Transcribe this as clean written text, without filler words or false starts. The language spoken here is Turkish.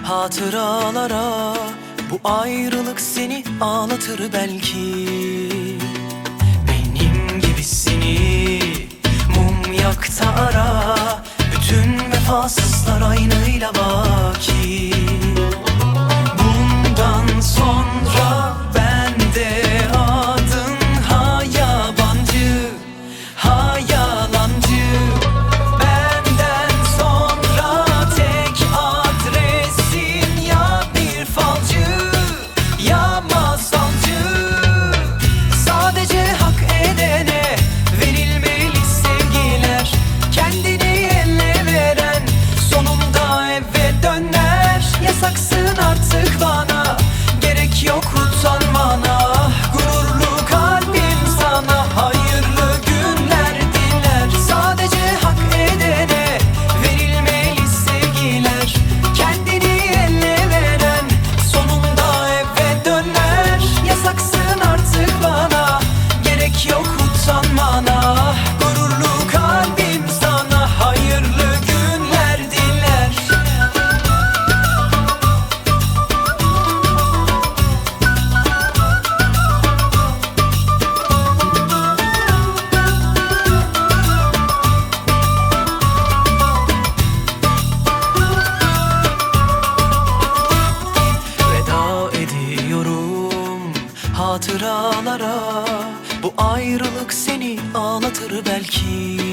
hatıralara. Bu ayrılık seni ağlatır belki. Benim gibisini mum yak da ara. Bütün vefasızlar aynıyla baki. Bundan sonra bende adın ha yabancı, ha yalancı. Benden sonra tek adresin ya bir falcı, ya masalcı. Sadece hak edene verilmeli sevgiler. Kendini eline veren sonunda eve döner. Yasaksın artık bana, gerek yok utanmana. Gururlu kalbim sana hayırlı günler diler. Sadece hak edene verilmeli sevgiler. Kendini eline veren sonunda eve döner. Yasaksın artık bana, gerek yok utanmana. Gururlu kalbim sana hayırlı günler diler. Veda ediyorum hatıralara. Bu ayrılık seni ağlatır belki.